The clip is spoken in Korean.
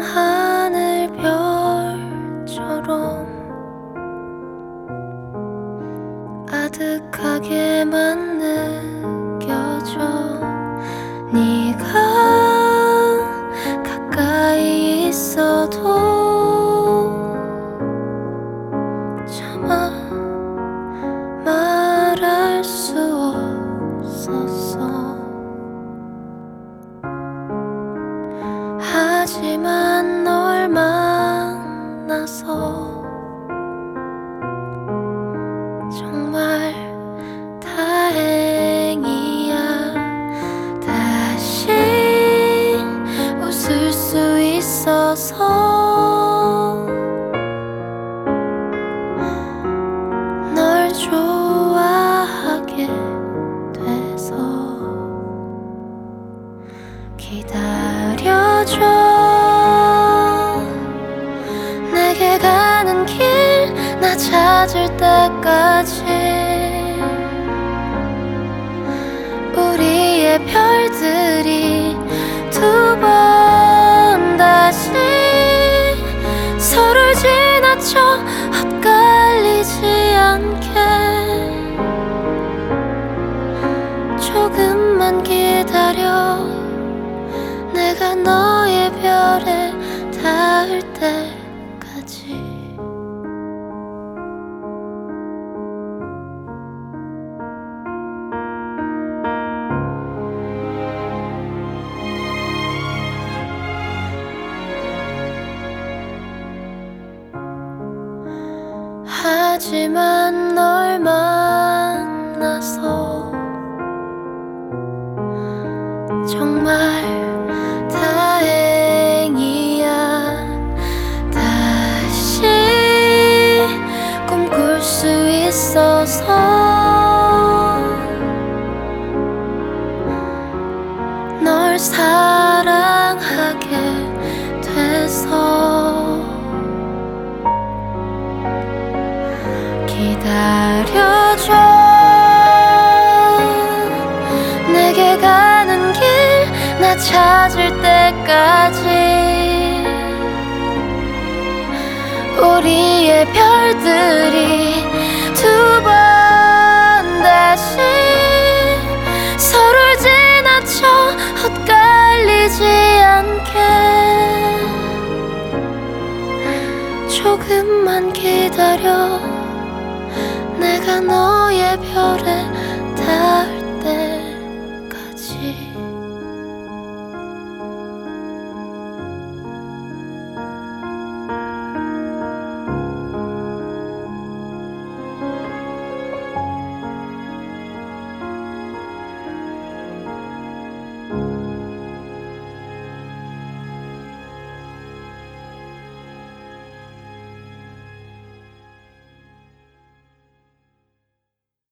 하늘별처럼 아득하게만 느껴져. 네가 가까이 있어도 차마 말할 수 없었어. 하지만 널 만나서 정말 다행이야. 다시 웃을 수 있어서 널 좋아하게 돼서. 기다려줘. 내게 가는 길 나 찾을 때까지 우리의 별들이 두 번 다시 서로를 지나쳐 헛갈리지 않게 조금만 기다려. 내가 너의 별에 닿을 때까지. 하지만 널 만나서 정말 다행이야. 다시 꿈꿀 수 있어서 널 사랑하게 돼서. 기다려줘. 내게 가는 길 나 찾을 때까지 우리의 별들이 두 번 다시 서로를 지나쳐 헛갈리지 않게 조금만 기다려. 내가 너의 별에 닿을